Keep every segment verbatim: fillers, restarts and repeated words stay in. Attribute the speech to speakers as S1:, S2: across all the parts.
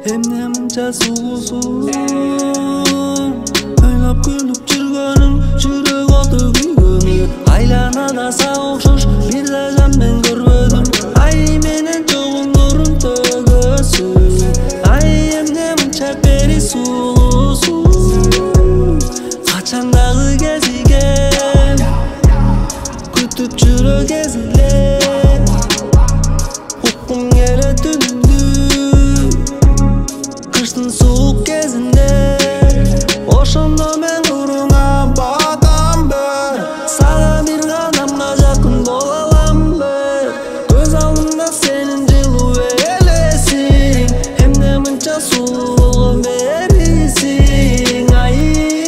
S1: эмне мынча сулуусуң? Ойлоп күлүп жүргөнүң жүрөк оты күйгөнү. Айланада сага окшош бир да жан мен көрбөдүм. Ай менен чогуң нурун төгөсүң. Ай эмне мынча бери сулуусуң? Качандагы кезиге күтүп жүрөк эзиле. Уккум келет үнүңдү кыштын суук кезинде. Ошондо мен нуруңа батамбы, сага бир кадамга жакын бола аламбы. Көз алдымда сенин жылуу элесиң, эмне мынча сулуу болгон берисиң. Ай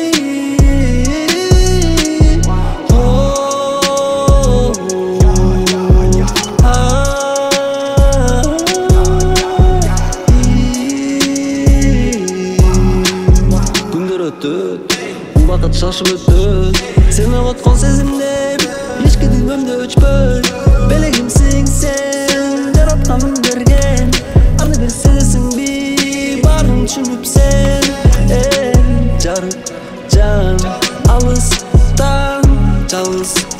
S1: убакыт шашып өтөт, сен оготкон сезимдер эчки дүйнөмдө өчпөй. Белегимсиң сен, жаратканым берген, аны бир сезесиңби, баарын түшүнүп сен. Жарык жан алыстан жалгыз